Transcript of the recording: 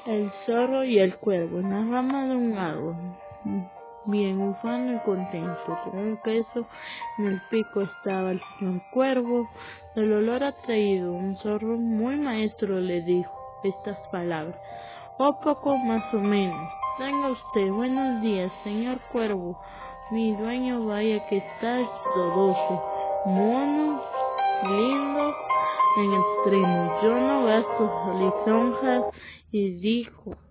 El zorro y el cuervo en la rama de un árbol, bien ufano y contento, con un queso en el pico estaba el señor cuervo. El olor atraído, un zorro muy maestro le dijo estas palabras: "Oh, poco más o menos. Tenga usted, buenos días, señor cuervo. Mi dueño vaya que está esploroso, mono, lindo en extremo. Yo no gasto lisonjas", y dijo